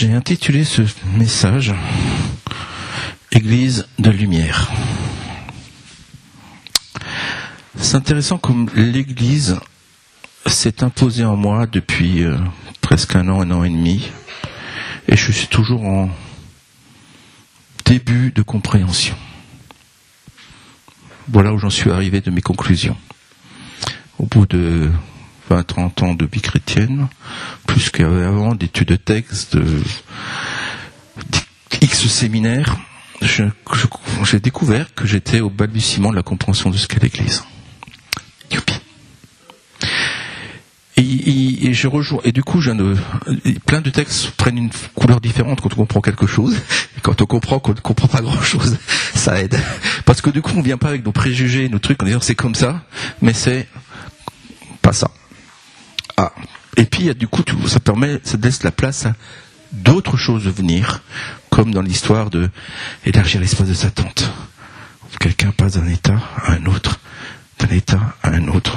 J'ai intitulé ce message « Église de lumière ». C'est intéressant comme l'Église s'est imposée en moi depuis presque un an et demi, et je suis toujours en début de compréhension. Voilà où j'en suis arrivé de mes conclusions. Au bout de 20-30 ans de vie chrétienne, plus qu'avant d'études de textes, X séminaires, j'ai découvert que j'étais au balbutiement de la compréhension de ce qu'est l'Église. Youpi. Et je rejoins. Et du coup, plein de textes prennent une couleur différente quand on comprend quelque chose. Et quand on comprend qu'on ne comprend pas grand-chose, ça aide. Parce que du coup, on vient pas avec nos préjugés, nos trucs, en disant c'est comme ça, mais c'est pas ça. Ah. Et puis, du coup, ça laisse la place à d'autres choses de venir, comme dans l'histoire de élargir l'espace de sa tente. Quelqu'un passe d'un état à un autre, d'un état à un autre.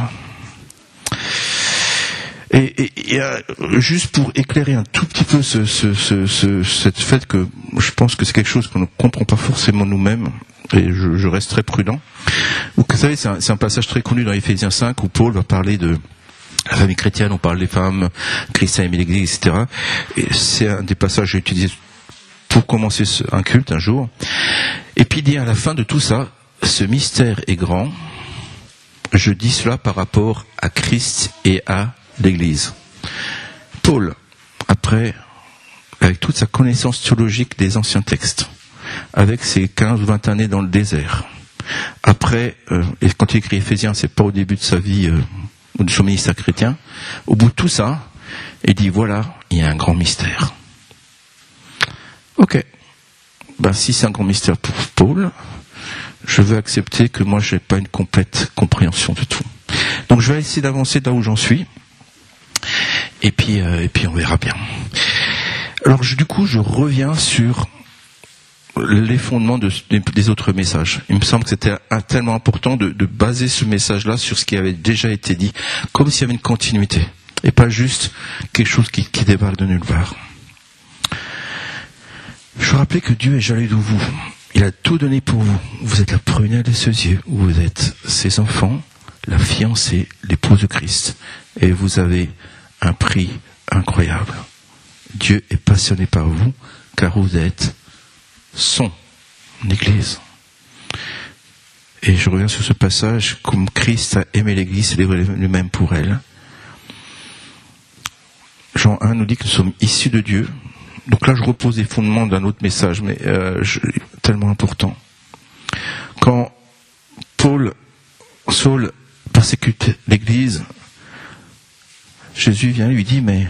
Et juste pour éclairer un tout petit peu cette fait que je pense que c'est quelque chose qu'on ne comprend pas forcément nous-mêmes, et je reste très prudent. Vous savez, c'est un passage très connu dans Éphésiens 5 où Paul va parler de la famille chrétienne, on parle des femmes, Christ a aimé l'Église, etc. Et c'est un des passages que j'ai utilisé pour commencer un culte un jour. Et puis il dit à la fin de tout ça, ce mystère est grand, je dis cela par rapport à Christ et à l'Église. Paul, après, avec toute sa connaissance théologique des anciens textes, avec ses 15 ou 20 années dans le désert, après, et quand il écrit Éphésiens, c'est pas au début de sa vie ou de son ministère chrétien, au bout de tout ça, il dit voilà, il y a un grand mystère. Ok. Si c'est un grand mystère pour Paul, je veux accepter que moi je n'ai pas une complète compréhension de tout. Donc je vais essayer d'avancer là où j'en suis. Et puis on verra bien. Alors du coup, je reviens sur les fondements des autres messages. Il me semble que c'était tellement important de baser ce message-là sur ce qui avait déjà été dit, comme s'il y avait une continuité, et pas juste quelque chose qui débarque de nulle part. Je veux rappeler que Dieu est jaloux de vous. Il a tout donné pour vous. Vous êtes la première de ses yeux. Vous êtes ses enfants, la fiancée, l'épouse de Christ. Et vous avez un prix incroyable. Dieu est passionné par vous, car vous êtes son Église. Et je reviens sur ce passage, comme Christ a aimé l'Église, il est lui-même pour elle. Jean 1 nous dit que nous sommes issus de Dieu. Donc là, je repose les fondements d'un autre message, mais tellement important. Quand Saul persécute l'Église, Jésus vient et lui dit, mais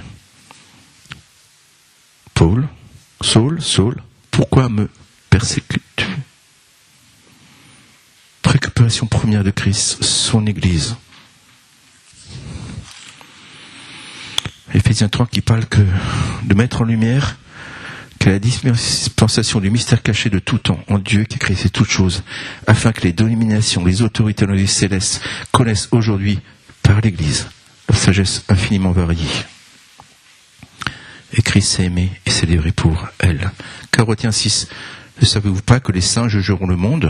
Saul, pourquoi me persécutes-tu? Préoccupation première de Christ, son Église. Éphésiens 3 qui parle de mettre en lumière que la dispensation du mystère caché de tout temps en Dieu qui a créé toutes choses, afin que les dominations, les autorités dans les célestes connaissent aujourd'hui par l'Église la sagesse infiniment variée. Et Christ s'est aimé et s'est livré pour elle. Corinthiens 6, ne savez-vous pas que les saints jugeront le monde?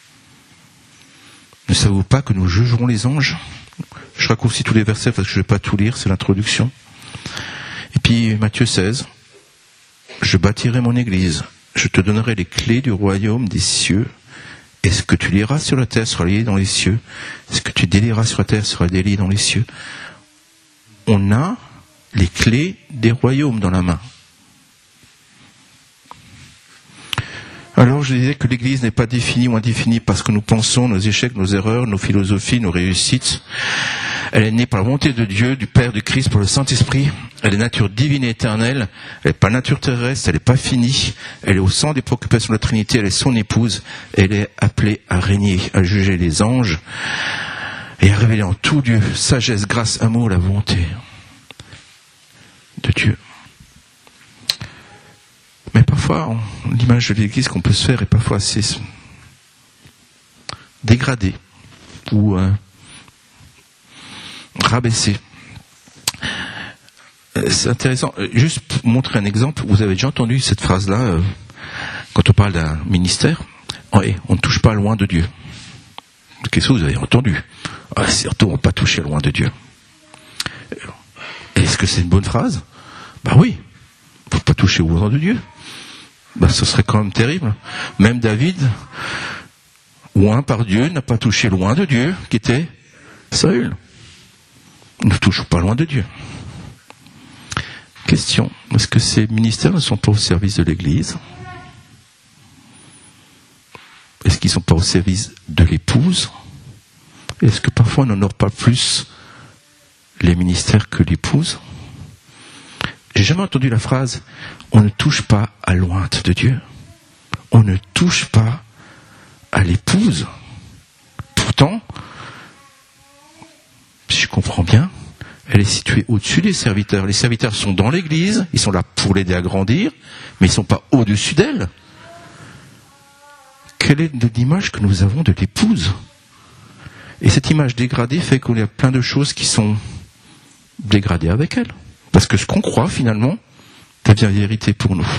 Ne savez-vous pas que nous jugerons les anges? Je raccourcis tous les versets parce que je ne vais pas tout lire, c'est l'introduction. Et puis Matthieu 16, je bâtirai mon église, je te donnerai les clés du royaume des cieux, et ce que tu liras sur la terre sera lié dans les cieux, ce que tu délieras sur la terre sera délié dans les cieux. On a les clés des royaumes dans la main. Alors je disais que l'Église n'est pas définie ou indéfinie parce que nous pensons, nos échecs, nos erreurs, nos philosophies, nos réussites. Elle est née par la volonté de Dieu, du Père, du Christ, par le Saint-Esprit. Elle est nature divine et éternelle. Elle n'est pas nature terrestre, elle n'est pas finie. Elle est au centre des préoccupations de la Trinité, elle est son épouse. Elle est appelée à régner, à juger les anges et à révéler en tout Dieu sagesse, grâce, amour, la volonté de Dieu. Mais parfois, l'image de l'Église qu'on peut se faire est parfois assez dégradée ou rabaissée. c'est intéressant. Juste pour montrer un exemple, vous avez déjà entendu cette phrase-là quand on parle d'un ministère. Ouais, on ne touche pas loin de Dieu. Qu'est-ce que vous avez entendu? Surtout, on ne va pas toucher loin de Dieu. Est-ce que c'est une bonne phrase? Oui. Il ne faut pas toucher loin de Dieu. Ce serait quand même terrible. Même David, oint par Dieu, n'a pas touché loin de Dieu, qui était Saül. Ne touchons pas loin de Dieu. Question, est-ce que ces ministères ne sont pas au service de l'Église? Est-ce qu'ils ne sont pas au service de l'épouse? Est-ce que parfois on n'honore pas plus les ministères que l'épouse? J'ai jamais entendu la phrase « on ne touche pas à l'ointe de Dieu ». On ne touche pas à l'épouse. Pourtant, si je comprends bien, elle est située au-dessus des serviteurs. Les serviteurs sont dans l'église, ils sont là pour l'aider à grandir, mais ils ne sont pas au-dessus d'elle. Quelle est l'image que nous avons de l'épouse? Et cette image dégradée fait qu'il y a plein de choses qui sont dégradées avec elle. Parce que ce qu'on croit, finalement, devient vérité pour nous.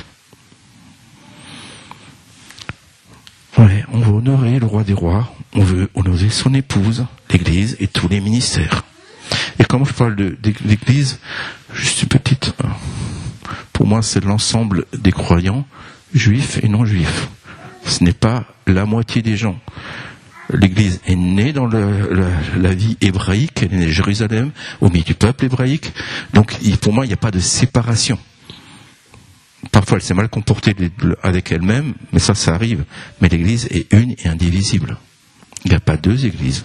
Ouais, on veut honorer le roi des rois, on veut honorer son épouse, l'église et tous les ministères. Et quand je parle de l'église, juste une petite... Pour moi, c'est l'ensemble des croyants, juifs et non-juifs. Ce n'est pas la moitié des gens. L'église est née dans la vie hébraïque, elle est née à Jérusalem, au milieu du peuple hébraïque. Donc, pour moi, il n'y a pas de séparation. Parfois, elle s'est mal comportée avec elle-même, mais ça arrive. Mais l'église est une et indivisible. Il n'y a pas deux églises.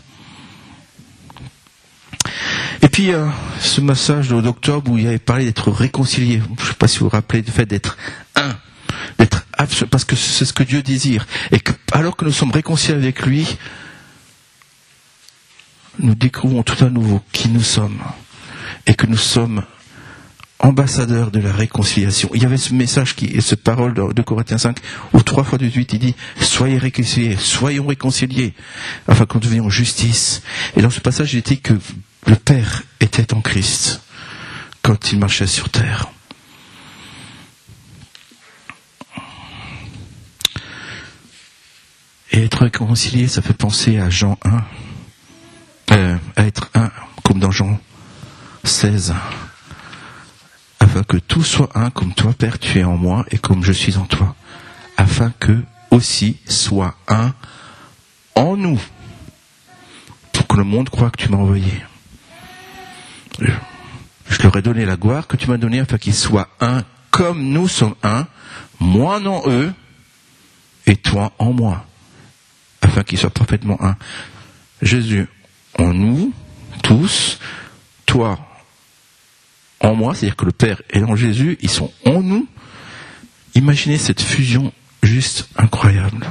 Et puis, ce message d'octobre où il avait parlé d'être réconcilié. Je ne sais pas si vous vous rappelez du fait d'être un. Parce que c'est ce que Dieu désire. Et que, alors que nous sommes réconciliés avec lui, nous découvrons tout à nouveau qui nous sommes. Et que nous sommes ambassadeurs de la réconciliation. Il y avait ce message, cette parole de Corinthiens 5, où 3 fois 18, il dit « Soyez réconciliés, soyons réconciliés, afin que nous devenions justice. » Et dans ce passage, il était que le Père était en Christ quand il marchait sur terre. Et être réconcilié, ça fait penser à Jean 1, à être un, comme dans Jean 16, afin que tout soit un, comme toi, Père, tu es en moi, et comme je suis en toi, afin que aussi soit un en nous, pour que le monde croie que tu m'as envoyé. Je leur ai donné la gloire que tu m'as donnée, afin qu'ils soient un, comme nous sommes un, moi en eux, et toi en moi, afin qu'ils soient parfaitement un. Jésus en nous, tous, toi en moi, c'est-à-dire que le Père est en Jésus, ils sont en nous. Imaginez cette fusion juste incroyable.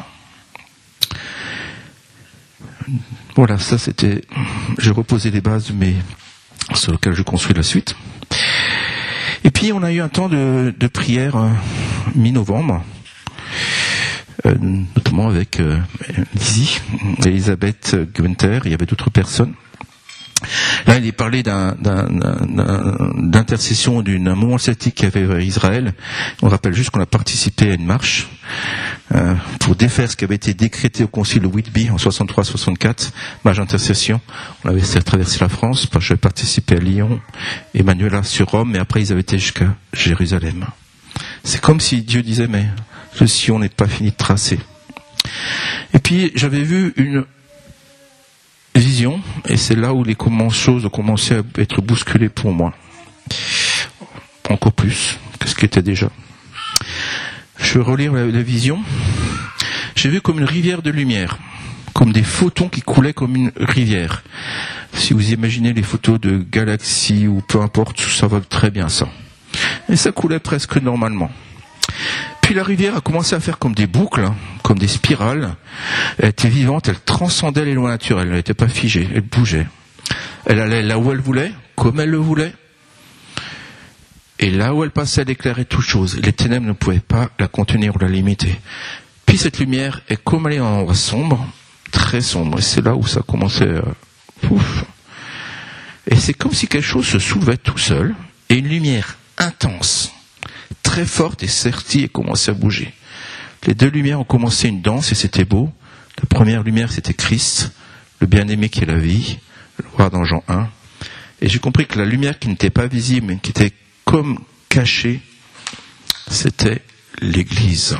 Voilà, ça c'était... J'ai reposé les bases sur lesquelles je construis la suite. Et puis on a eu un temps de prière mi-novembre, notamment avec Lizzie, Elisabeth Guenther, il y avait d'autres personnes. Là, il est parlé d'intercession d'un moment celtique qu'il y avait vers Israël. On rappelle juste qu'on a participé à une marche pour défaire ce qui avait été décrété au concile de Whitby en 63-64, marche d'intercession. On avait traversé la France, parce que j'avais participé à Lyon, Emmanuela sur Rome, mais après ils avaient été jusqu'à Jérusalem. C'est comme si Dieu disait, mais ce sillon n'est pas fini de tracer. Et puis, j'avais vu une vision, et c'est là où les choses ont commencé à être bousculées pour moi. Encore plus que ce qui était déjà. Je vais relire la vision. J'ai vu comme une rivière de lumière, comme des photons qui coulaient comme une rivière. Si vous imaginez les photos de galaxies ou peu importe, ça va très bien ça. Et ça coulait presque normalement. Puis la rivière a commencé à faire comme des boucles, comme des spirales. Elle était vivante, elle transcendait les lois naturelles, elle n'était pas figée, elle bougeait. Elle allait là où elle voulait, comme elle le voulait. Et là où elle passait, elle éclairait toute chose. Les ténèbres ne pouvaient pas la contenir ou la limiter. Puis cette lumière est comme elle est en endroit sombre, très sombre. Et c'est là où ça commençait à... Et c'est comme si quelque chose se soulevait tout seul. Et une lumière intense, très forte, est sortie et commençait à bouger. Les deux lumières ont commencé une danse et c'était beau. La première lumière, c'était Christ, le bien-aimé qui est la vie, le voir dans Jean 1. Et j'ai compris que la lumière qui n'était pas visible, mais qui était comme cachée, c'était l'Église.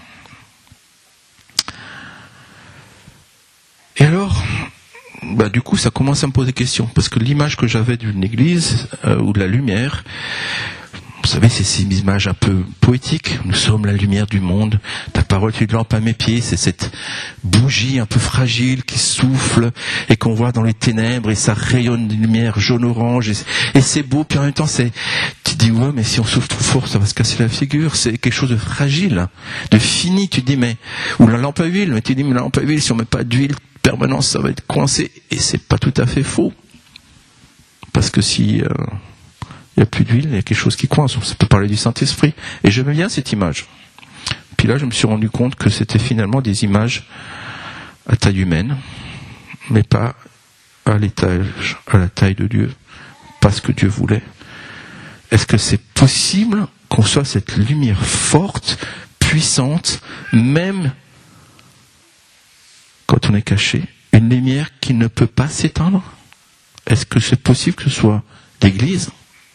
Et alors, du coup, ça commence à me poser question, parce que l'image que j'avais d'une église, ou de la lumière, vous savez, c'est ces images un peu poétiques. Nous sommes la lumière du monde. Ta parole est une lampe à mes pieds. C'est cette bougie un peu fragile qui souffle et qu'on voit dans les ténèbres et ça rayonne d'une lumière jaune-orange et c'est beau. Puis en même temps, tu te dis, ouais, mais si on souffle trop fort, ça va se casser la figure. C'est quelque chose de fragile, de fini. Tu te dis, mais, ou la lampe à huile. Mais tu te dis, mais la lampe à huile, si on met pas d'huile permanente, ça va être coincé. Et c'est pas tout à fait faux. Parce que si, il n'y a plus d'huile, il y a quelque chose qui coince. Ça peut parler du Saint-Esprit. Et j'aimais bien cette image. Puis là, je me suis rendu compte que c'était finalement des images à taille humaine, mais pas à la taille de Dieu, pas ce que Dieu voulait. Est-ce que c'est possible qu'on soit cette lumière forte, puissante, même quand on est caché, une lumière qui ne peut pas s'éteindre? Est-ce que c'est possible que ce soit l'Église?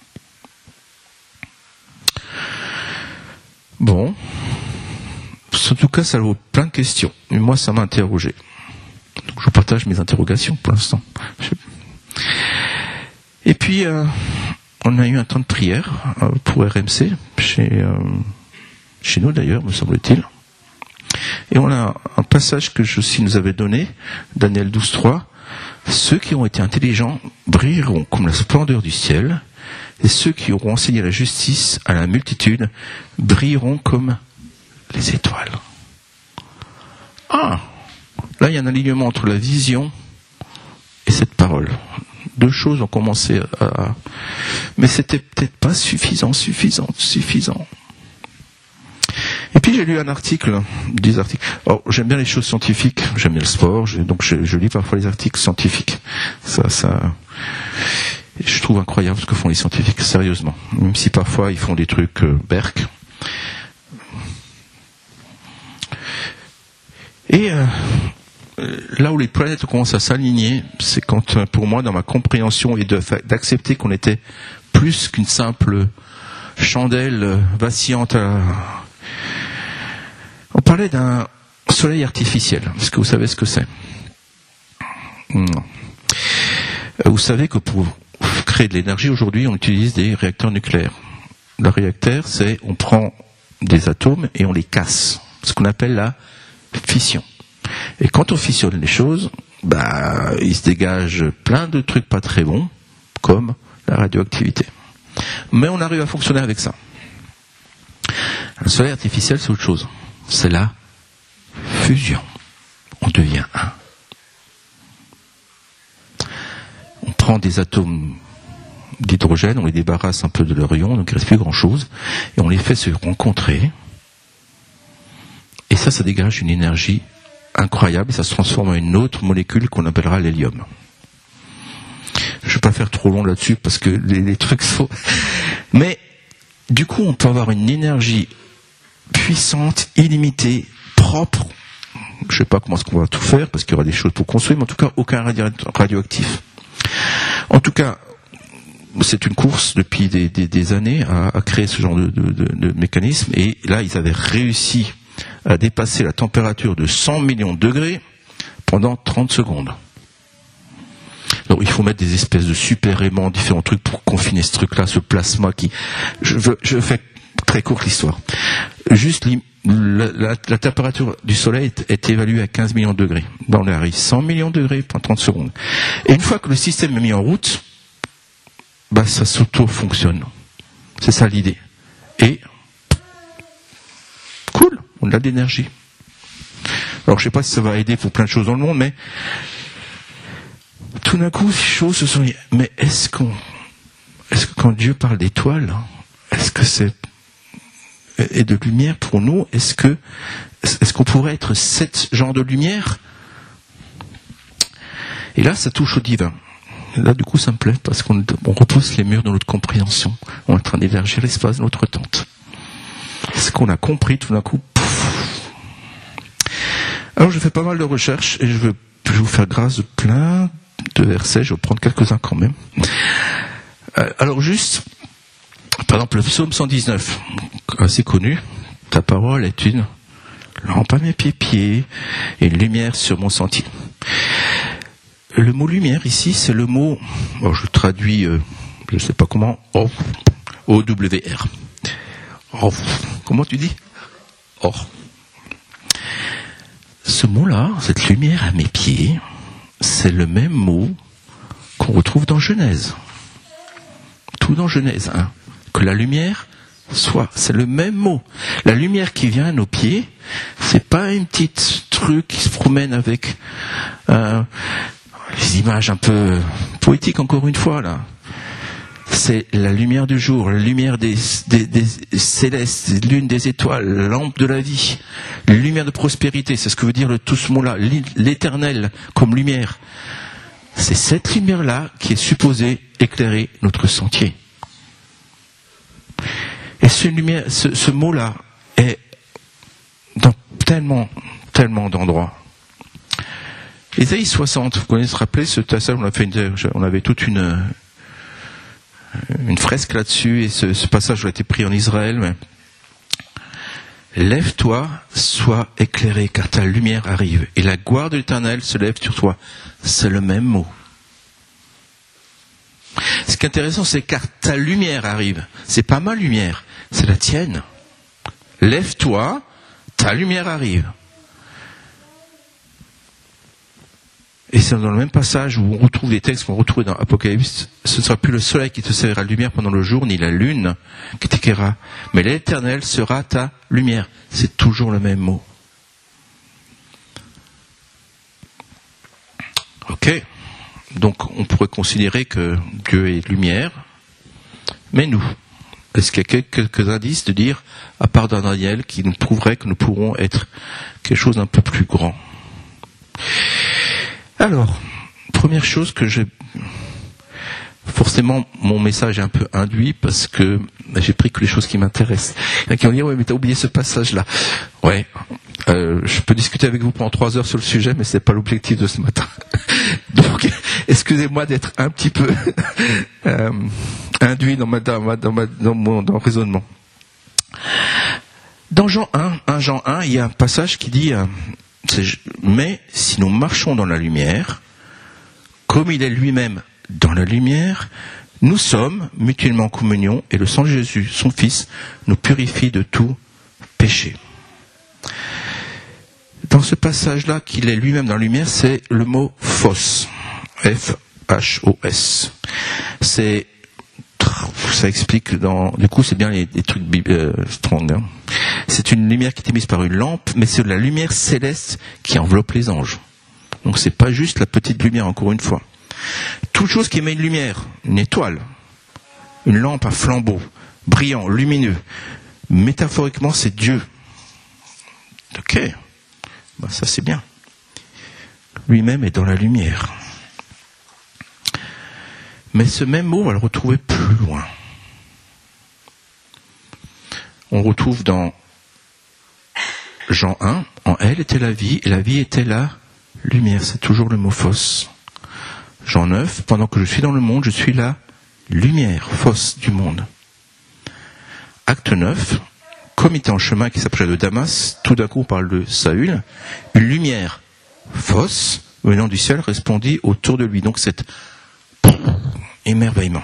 Bon, en tout cas, ça vaut plein de questions. Et moi, ça m'a interrogé. Donc, je partage mes interrogations pour l'instant. Et puis, on a eu un temps de prière pour RMC, chez nous d'ailleurs, me semble-t-il. Et on a un passage que Jocelyne nous avait donné, Daniel 12:3. Ceux qui ont été intelligents brilleront comme la splendeur du ciel. Et ceux qui auront enseigné la justice à la multitude brilleront comme les étoiles. Ah, là il y a un alignement entre la vision et cette parole. Deux choses ont commencé à... Mais c'était peut-être pas suffisant. Et puis j'ai lu des articles. Alors, j'aime bien les choses scientifiques, j'aime bien le sport, donc je lis parfois les articles scientifiques. Ça... Je trouve incroyable ce que font les scientifiques, sérieusement. Même si parfois ils font des trucs berk. Et là où les planètes commencent à s'aligner, c'est quand, pour moi, dans ma compréhension, et d'accepter qu'on était plus qu'une simple chandelle vacillante. On parlait d'un soleil artificiel. Est-ce que vous savez ce que c'est? Non. Vous savez que pour créer de l'énergie, aujourd'hui, on utilise des réacteurs nucléaires. Le réacteur, c'est on prend des atomes et on les casse. Ce qu'on appelle la fission. Et quand on fissionne les choses, il se dégage plein de trucs pas très bons, comme la radioactivité. Mais on arrive à fonctionner avec ça. Un soleil artificiel, c'est autre chose. C'est la fusion. On devient un. On prend des atomes d'hydrogène, on les débarrasse un peu de leur ion, donc il ne reste plus grand-chose, et on les fait se rencontrer. Et ça dégage une énergie incroyable, et ça se transforme en une autre molécule qu'on appellera l'hélium. Je ne vais pas faire trop long là-dessus, parce que les trucs sont... Mais, du coup, on peut avoir une énergie puissante, illimitée, propre. Je ne sais pas comment est-ce qu'on va tout faire, parce qu'il y aura des choses pour construire, mais en tout cas, aucun radioactif. En tout cas, c'est une course depuis des années à créer ce genre de mécanisme, et là, ils avaient réussi à dépasser la température de 100 millions de degrés pendant 30 secondes. Donc il faut mettre des espèces de super aimants, différents trucs pour confiner ce truc-là, ce plasma qui... Je fais très courte l'histoire. Juste la température du soleil est évaluée à 15 millions de degrés. On arrive 100 millions de degrés pendant 30 secondes. Et une fois que le système est mis en route, ça s'auto-fonctionne. C'est ça l'idée. Et cool, on a de l'énergie. Alors je ne sais pas si ça va aider pour plein de choses dans le monde, mais tout d'un coup, ces choses se sont... Mais est-ce que quand Dieu parle d'étoiles, est-ce que c'est... et de lumière pour nous, est-ce qu'on pourrait être ce genre de lumière? Et là, ça touche au divin. Là, du coup, ça me plaît parce qu'on repousse les murs de notre compréhension. On est en train d'élargir l'espace de notre tente. Ce qu'on a compris, tout d'un coup, pouf. Alors, je fais pas mal de recherches et je vais vous faire grâce de plein de versets. Je vais prendre quelques-uns quand même. Alors, juste, par exemple, le psaume 119, assez connu. Ta parole est une lampe à mes pieds et une lumière sur mon sentier. Le mot lumière ici, c'est le mot, je traduis, je ne sais pas comment, O-W-R. Comment tu dis? Or. Ce mot-là, cette lumière à mes pieds, c'est le même mot qu'on retrouve dans Genèse. Tout dans Genèse, hein. Que la lumière soit, c'est le même mot. La lumière qui vient à nos pieds, c'est pas un petit truc qui se promène avec les images un peu poétiques encore une fois là. C'est la lumière du jour, la lumière des célestes, lune des étoiles, la lampe de la vie, la lumière de prospérité, c'est ce que veut dire tout ce mot-là, l'éternel comme lumière. C'est cette lumière-là qui est supposée éclairer notre sentier. Et ce mot-là est dans tellement d'endroits. Ésaïe 60, vous connaissez, rappelez ce passage, on avait toute une fresque là-dessus, et ce passage a été pris en Israël. Mais lève-toi, sois éclairé, car ta lumière arrive, et la gloire de l'Éternel se lève sur toi. C'est le même mot. Ce qui est intéressant, c'est car ta lumière arrive. C'est pas ma lumière, c'est la tienne. Lève-toi, ta lumière arrive. Et c'est dans le même passage où on retrouve des textes qu'on retrouve dans Apocalypse. Ce ne sera plus le soleil qui te servira de lumière pendant le jour, ni la lune qui t'éclairera. Mais l'Éternel sera ta lumière. C'est toujours le même mot. Ok. Donc on pourrait considérer que Dieu est lumière. Mais nous, est-ce qu'il y a quelques indices de dire, à part dans Daniel, qui nous prouveraient que nous pourrons être quelque chose d'un peu plus grand? Alors, première chose que j'ai... Forcément, mon message est un peu induit parce que j'ai pris que les choses qui m'intéressent. Il y en a qui vont dire, ouais, mais t'as oublié ce passage-là. Ouais, je peux discuter avec vous pendant 3 heures sur le sujet, mais c'est pas l'objectif de ce matin. Donc, excusez-moi d'être un petit peu induit dans mon raisonnement. Dans Jean 1, il y a un passage qui dit... mais si nous marchons dans la lumière, comme il est lui-même dans la lumière, nous sommes mutuellement en communion et le sang de Jésus, son Fils, nous purifie de tout péché. Dans ce passage-là, qu'il est lui-même dans la lumière, c'est le mot phos, F-H-O-S. Ça explique du coup, c'est bien les trucs strong, hein. C'est une lumière qui est émise par une lampe, mais c'est la lumière céleste qui enveloppe les anges. Donc c'est pas juste la petite lumière, encore une fois. Toute chose qui émet une lumière, une étoile, une lampe à flambeau, brillant, lumineux, métaphoriquement c'est Dieu. Ok, ça c'est bien. Lui-même est dans la lumière. Mais ce même mot, on va le retrouver plus loin. On retrouve dans Jean 1, en elle était la vie, et la vie était la lumière. C'est toujours le mot phos. Jean 9, pendant que je suis dans le monde, je suis la lumière, phos du monde. Acte 9, comme il était en chemin qui s'approchait de Damas, tout d'un coup on parle de Saül, une lumière, phos, venant du ciel, répondit autour de lui. Donc c'est émerveillement.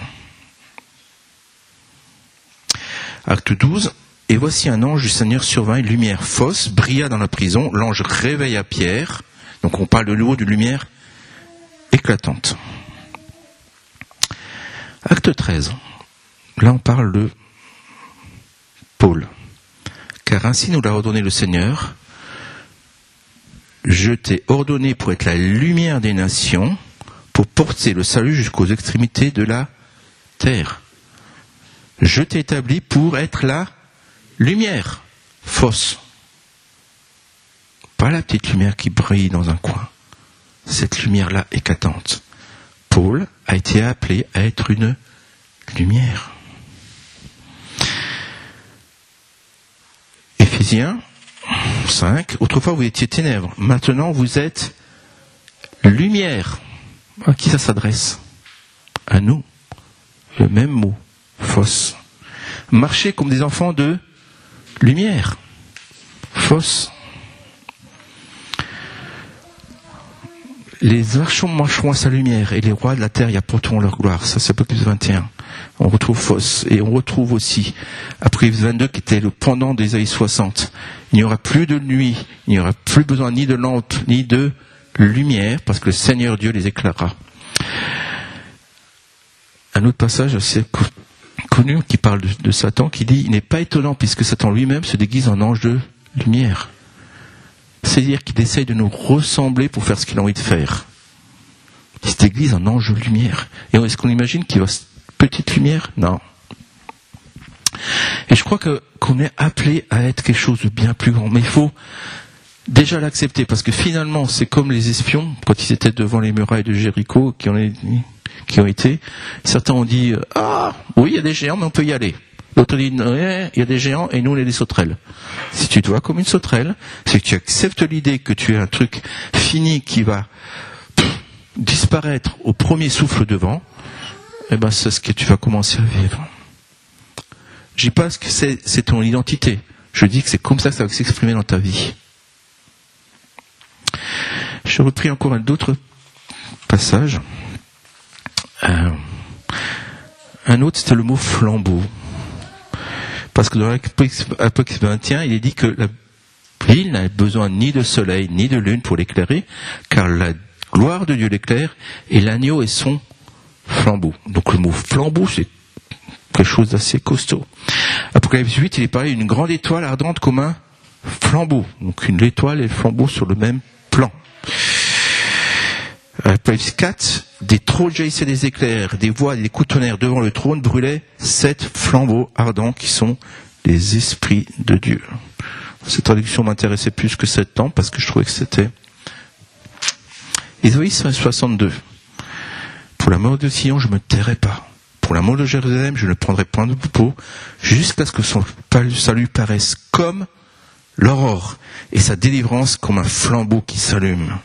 Acte 12, et voici un ange du Seigneur survint, une lumière phos brilla dans la prison, l'ange réveilla Pierre, donc on parle de nouveau d'une lumière éclatante. Acte 13, là on parle de Paul, car ainsi nous l'a ordonné le Seigneur, je t'ai ordonné pour être la lumière des nations, pour porter le salut jusqu'aux extrémités de la terre. Je t'ai établi pour être la lumière, phos. Pas la petite lumière qui brille dans un coin. Cette lumière-là éclatante. Paul a été appelé à être une lumière. Éphésiens 5, autrefois vous étiez ténèbres, maintenant vous êtes lumière. À qui ça s'adresse? À nous. Le même mot, phos. Marchez comme des enfants de lumière. Phos. Les archons marcheront à sa lumière et les rois de la terre y apporteront leur gloire. Ça, c'est Apocalypse 21. On retrouve Phos. Et on retrouve aussi Apocalypse 22 qui était le pendant d'Ésaïe 60. Il n'y aura plus de nuit, il n'y aura plus besoin ni de lampe, ni de lumière, parce que le Seigneur Dieu les éclairera. Un autre passage assez connu qui parle de Satan, qui dit « Il n'est pas étonnant puisque Satan lui-même se déguise en ange de lumière. » C'est-à-dire qu'il essaye de nous ressembler pour faire ce qu'il a envie de faire. Il se déguise en ange de lumière. Et est-ce qu'on imagine qu'il va petite lumière? Non. Et je crois qu'on est appelé à être quelque chose de bien plus grand. Mais il faut déjà l'accepter, parce que finalement, c'est comme les espions, quand ils étaient devant les murailles de Jéricho, qui ont été, certains ont dit, ah, oui, il y a des géants, mais on peut y aller. L'autre dit, il y a des géants, et nous, on est des sauterelles. Si tu te vois comme une sauterelle, c'est que tu acceptes l'idée que tu es un truc fini qui va disparaître au premier souffle de vent, eh ben, c'est ce que tu vas commencer à vivre. Je dis pas que c'est ton identité. Je dis que c'est comme ça que ça va s'exprimer dans ta vie. J'ai repris encore un autre passage. Un autre, c'était le mot flambeau. Parce que dans l'Apocalypse 21, il est dit que la ville n'a besoin ni de soleil, ni de lune pour l'éclairer, car la gloire de Dieu l'éclaire, et l'agneau est son flambeau. Donc le mot flambeau, c'est quelque chose d'assez costaud. Apocalypse 8, il est parlé d'une grande étoile ardente comme un flambeau. Donc une étoile et le flambeau sur le même plan. Apocalypse 4, des trônes jaillissaient des éclairs, des voix et des coups de tonnerre devant le trône brûlaient 7 flambeaux ardents qui sont les esprits de Dieu. Cette traduction m'intéressait plus que 7 ans parce que je trouvais que c'était Ésaïe 62. Pour la mort de Sion, je ne me tairai pas. Pour la mort de Jérusalem, je ne prendrai point de repos jusqu'à ce que son salut paraisse comme l'aurore et sa délivrance comme un flambeau qui s'allume.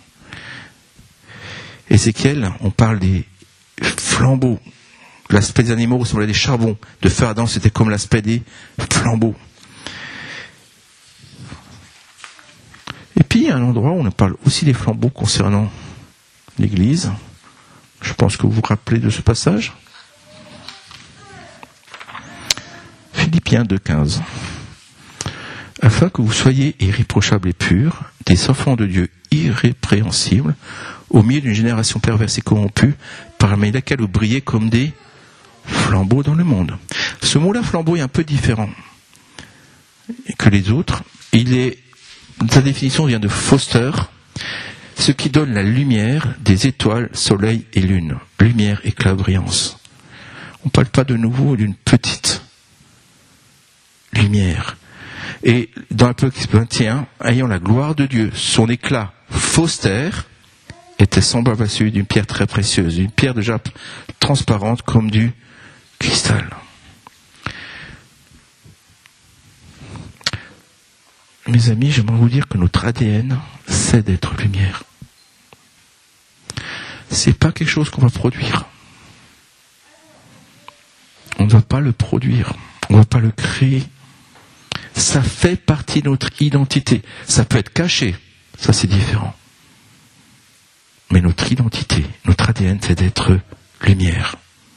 Ézéchiel, on parle des flambeaux. L'aspect des animaux ressemblait à des charbons. De feu ardent, c'était comme l'aspect des flambeaux. Et puis, il y a un endroit où on parle aussi des flambeaux concernant l'Église. Je pense que vous vous rappelez de ce passage. Philippiens 2,15. Afin que vous soyez irréprochables et purs, des enfants de Dieu irrépréhensibles, au milieu d'une génération perverse et corrompue, parmi laquelle vous brillez comme des flambeaux dans le monde. Ce mot-là, flambeau, est un peu différent que les autres. Sa définition vient de Foster, ce qui donne la lumière des étoiles, soleil et lune. Lumière, éclat, brillance. On ne parle pas de nouveau d'une petite lumière. Et dans l'Apocalypse 21, ayant la gloire de Dieu, son éclat faustère était semblable à celui d'une pierre très précieuse, une pierre déjà transparente comme du cristal. Mes amis, j'aimerais vous dire que notre ADN, c'est d'être lumière. C'est pas quelque chose qu'on va produire. On ne va pas le produire. On ne va pas le créer. Ça fait partie de notre identité. Ça peut être caché. Ça, c'est différent. Mais notre identité, notre ADN, c'est d'être lumière.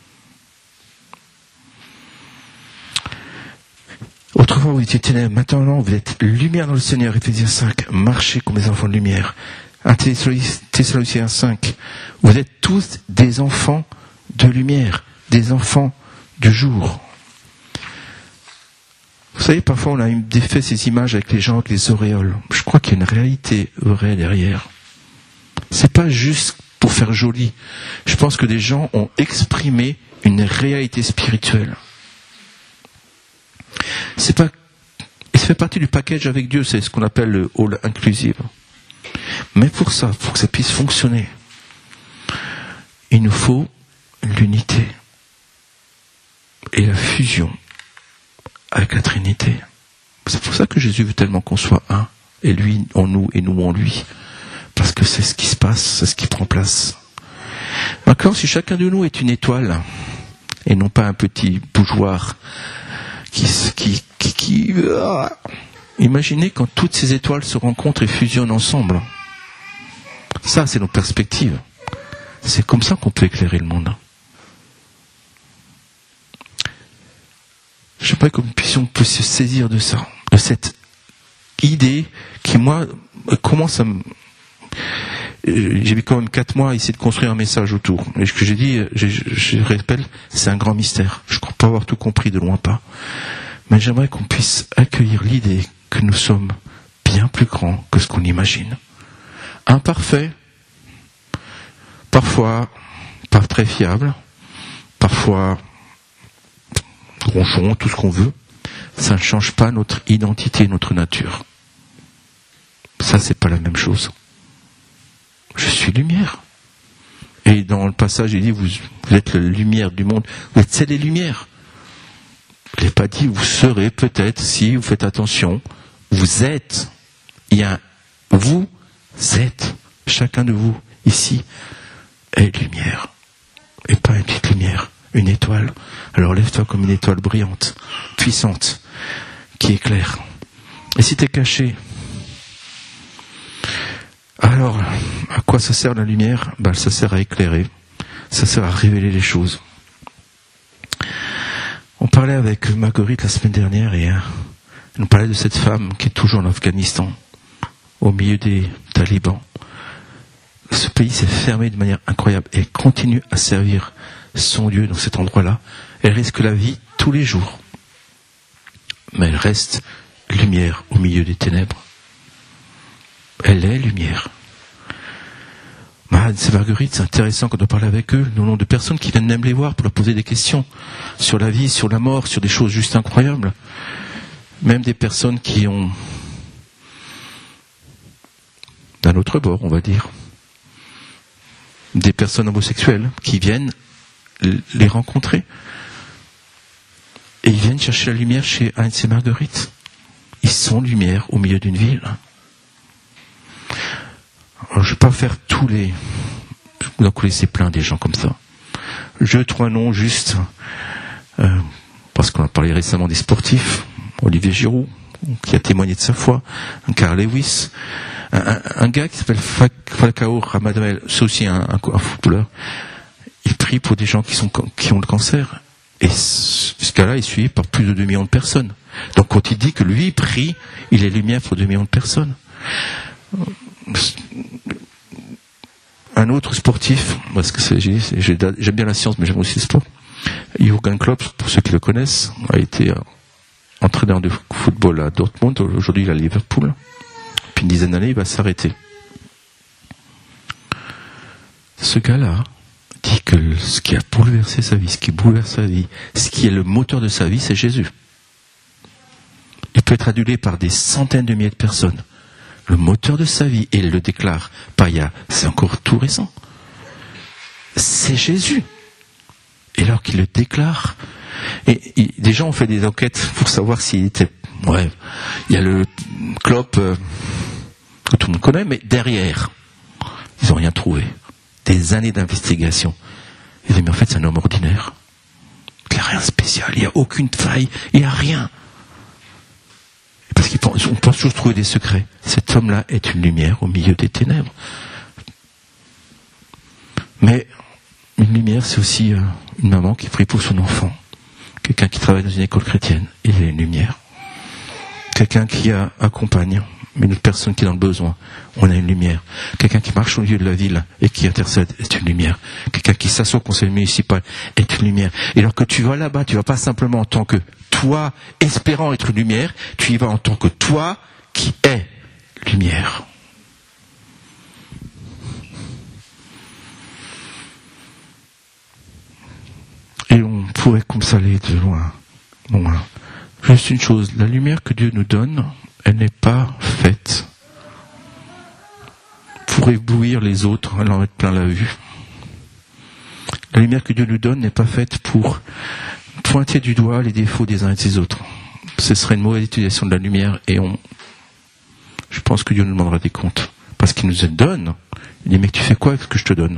Autrefois, vous étiez ténèbres. Maintenant, vous êtes lumière dans le Seigneur. Éphésiens 5. Marchez comme des enfants de lumière. 1 Thessaloniciens 5. Vous êtes tous des enfants de lumière. Des enfants du jour. Vous savez, parfois, on a fait ces images avec les gens, avec les auréoles. Je crois qu'il y a une réalité vraie derrière. C'est pas juste pour faire joli. Je pense que des gens ont exprimé une réalité spirituelle. Ça fait partie du package avec Dieu, c'est ce qu'on appelle le all inclusive. Mais pour que ça puisse fonctionner, il nous faut l'unité et la fusion avec la Trinité. C'est pour ça que Jésus veut tellement qu'on soit un, et lui en nous et nous en lui, parce que c'est ce qui se passe, c'est ce qui prend place. Maintenant, si chacun de nous est une étoile, et non pas un petit bougeoir imaginez quand toutes ces étoiles se rencontrent et fusionnent ensemble. Ça, c'est nos perspectives. C'est comme ça qu'on peut éclairer le monde. J'aimerais que nous puissions se saisir de ça, de cette idée qui, moi, commence à me... J'ai mis quand même 4 mois à essayer de construire un message autour. Et ce que j'ai dit, je rappelle, c'est un grand mystère. Je ne crois pas avoir tout compris, de loin pas. Mais j'aimerais qu'on puisse accueillir l'idée que nous sommes bien plus grands que ce qu'on imagine. Imparfait, parfois pas très fiable, parfois ronchon, tout ce qu'on veut. Ça ne change pas notre identité, notre nature. Ça, c'est pas la même chose. Je suis lumière. Et dans le passage, il dit, vous êtes la lumière du monde. Vous êtes celle des lumières. Il n'est pas dit, vous serez peut-être, si vous faites attention, vous êtes. Vous êtes, chacun de vous, ici, est lumière. Et pas une petite lumière, une étoile. Alors lève-toi comme une étoile brillante, puissante, qui éclaire. Et si tu es caché, alors, à quoi ça sert la lumière ? Ça sert à éclairer, ça sert à révéler les choses. On parlait avec Marguerite la semaine dernière et elle nous parlait de cette femme qui est toujours en Afghanistan, au milieu des talibans. Ce pays s'est fermé de manière incroyable et elle continue à servir son Dieu dans cet endroit-là. Elle risque la vie tous les jours. Mais elle reste lumière au milieu des ténèbres. Elle est lumière. C'est Marguerite, c'est intéressant quand on parle avec eux, au nom de personnes qui viennent même les voir pour leur poser des questions sur la vie, sur la mort, sur des choses juste incroyables. Même des personnes qui ont d'un autre bord, on va dire. Des personnes homosexuelles qui viennent les rencontrer. Et ils viennent chercher la lumière chez Heinz et Marguerite. Ils sont lumière au milieu d'une ville. Alors, je ne vais pas faire tous les... Vous en connaissez plein des gens comme ça. Je trouve un nom juste, parce qu'on a parlé récemment des sportifs, Olivier Giroud, qui a témoigné de sa foi, un Carl Lewis, un gars qui s'appelle Falcao Ramadamel, c'est aussi un footballeur. Il prie pour des gens qui ont le cancer. Et ce gars-là est suivi par plus de 2 millions de personnes. Donc quand il dit que lui prie, il est lumière pour 2 millions de personnes. Un autre sportif, parce que j'aime bien la science, mais j'aime aussi le sport. Jürgen Klopp, pour ceux qui le connaissent, a été entraîneur de football à Dortmund. Aujourd'hui, il est à Liverpool. Depuis une dizaine d'années, il va s'arrêter. Ce gars-là dit que ce qui a bouleversé sa vie, ce qui bouleverse sa vie, ce qui est le moteur de sa vie, c'est Jésus. Il peut être adulé par des centaines de milliers de personnes. Le moteur de sa vie, et il le déclare, c'est encore tout récent. C'est Jésus. Et alors qu'il le déclare, et des gens ont fait des enquêtes pour savoir s'il était... Ouais, il y a le Klopp que tout le monde connaît, mais derrière, ils n'ont rien trouvé. Des années d'investigation. Ils disent, mais en fait, c'est un homme ordinaire. Il n'y a rien de spécial, il n'y a aucune faille, il n'y a rien. Parce qu'on pense toujours trouver des secrets. Cet homme-là est une lumière au milieu des ténèbres. Mais une lumière, c'est aussi une maman qui prie pour son enfant. Quelqu'un qui travaille dans une école chrétienne, il est une lumière. Quelqu'un qui accompagne une autre personne qui est dans le besoin, on a une lumière. Quelqu'un qui marche au milieu de la ville et qui intercède est une lumière. Quelqu'un qui s'assoit au conseil municipal est une lumière. Et alors que tu vas là-bas, tu vas pas simplement en tant que toi, espérant être une lumière, tu y vas en tant que toi qui es lumière. Et on pourrait comme ça aller de loin. Juste une chose, la lumière que Dieu nous donne, elle n'est pas faite pour éblouir les autres, elle en met plein la vue. La lumière que Dieu nous donne n'est pas faite pour pointer du doigt les défauts des uns et des autres. Ce serait une mauvaise utilisation de la lumière et je pense que Dieu nous demandera des comptes. Parce qu'il nous donne. Il dit, mais tu fais quoi avec ce que je te donne?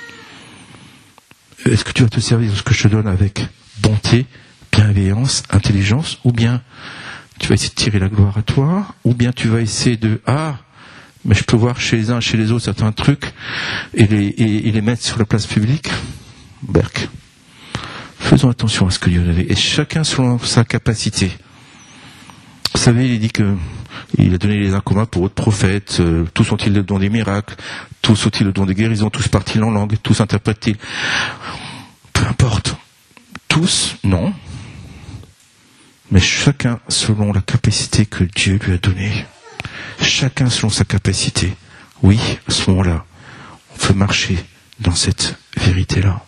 Est-ce que tu vas te servir de ce que je te donne avec bonté, bienveillance, intelligence, ou bien tu vas essayer de tirer la gloire à toi, ou bien tu vas essayer de mais je peux voir chez les uns, chez les autres certains trucs et les mettre sur la place publique. Berk. Faisons attention à ce que Dieu nous a dit. Et chacun selon sa capacité. Vous savez, il dit que il a donné les uns communs pour autres prophètes, tous ont-ils le don des miracles, tous ont-ils le don des guérisons, tous partent-ils en langue, tous interprètent-ils. Peu importe. Tous, non. Mais chacun selon la capacité que Dieu lui a donnée. Chacun selon sa capacité. Oui, à ce moment-là, on peut marcher dans cette vérité-là.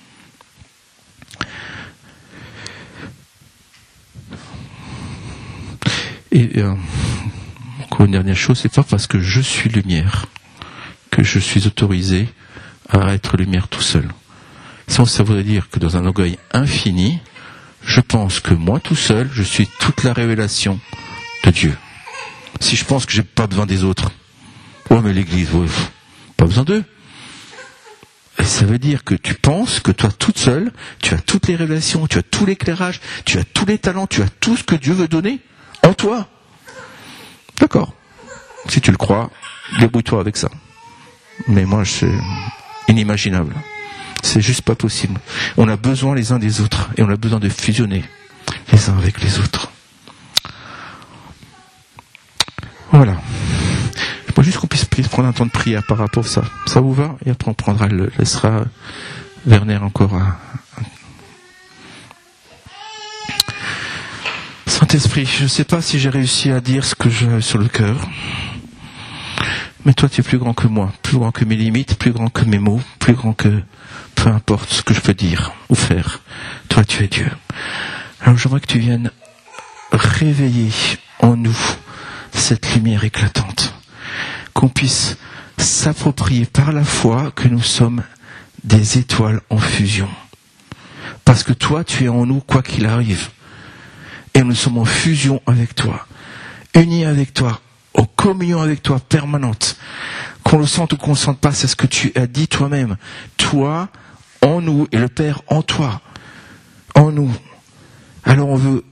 Et encore une dernière chose, c'est pas parce que je suis lumière que je suis autorisé à être lumière tout seul. Sinon, ça voudrait dire que dans un orgueil infini, je pense que moi tout seul, je suis toute la révélation de Dieu. Si je pense que j'ai pas besoin des autres, mais l'Église, pas besoin d'eux. Et ça veut dire que tu penses que toi toute seule, tu as toutes les révélations, tu as tout l'éclairage, tu as tous les talents, tu as tout ce que Dieu veut donner en toi. D'accord. Si tu le crois, débrouille-toi avec ça. Mais moi, c'est inimaginable. C'est juste pas possible. On a besoin les uns des autres et on a besoin de fusionner les uns avec les autres. Voilà. Je veux juste qu'on puisse prendre un temps de prière par rapport à ça. Ça vous va? Et après on laissera Werner encore Saint-Esprit, je ne sais pas si j'ai réussi à dire ce que j'ai sur le cœur, mais toi tu es plus grand que moi, plus grand que mes limites, plus grand que mes mots, plus grand que peu importe ce que je peux dire ou faire. Toi tu es Dieu. Alors j'aimerais que tu viennes réveiller en nous cette lumière éclatante, qu'on puisse s'approprier par la foi que nous sommes des étoiles en fusion. Parce que toi tu es en nous quoi qu'il arrive. Et nous sommes en fusion avec toi, unis avec toi, en communion avec toi permanente. Qu'on le sente ou qu'on ne le sente pas, c'est ce que tu as dit toi-même. Toi, en nous, et le Père en toi, en nous. Alors on veut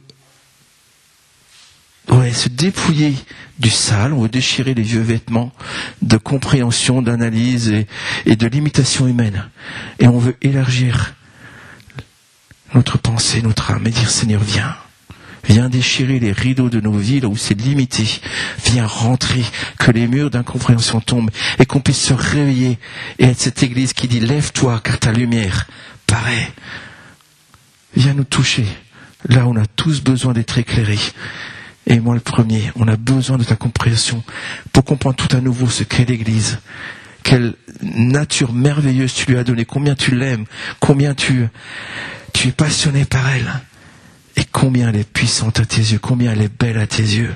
se dépouiller du sale, on veut déchirer les vieux vêtements de compréhension, d'analyse et de limitation humaine. Et on veut élargir notre pensée, notre âme, et dire Seigneur, viens. Viens déchirer les rideaux de nos vies là où c'est limité. Viens rentrer, que les murs d'incompréhension tombent et qu'on puisse se réveiller et être cette église qui dit lève-toi car ta lumière paraît. Viens nous toucher là où on a tous besoin d'être éclairés. Et moi le premier, on a besoin de ta compréhension pour comprendre tout à nouveau ce qu'est l'église. Quelle nature merveilleuse tu lui as donnée, combien tu l'aimes, combien tu es passionné par elle. Et combien elle est puissante à tes yeux, combien elle est belle à tes yeux.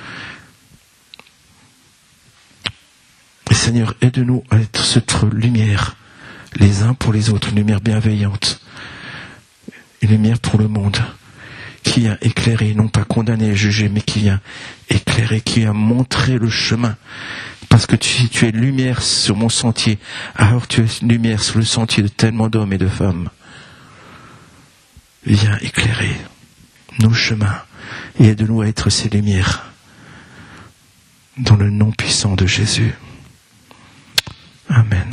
Et Seigneur, aide-nous à être cette lumière, les uns pour les autres, une lumière bienveillante, une lumière pour le monde, qui vient éclairer, non pas condamner et juger, mais qui vient éclairer, qui vient montrer le chemin. Parce que tu es lumière sur mon sentier, alors tu es lumière sur le sentier de tellement d'hommes et de femmes. Viens éclairer nos chemins et aide-nous à être ces lumières dans le nom puissant de Jésus. Amen.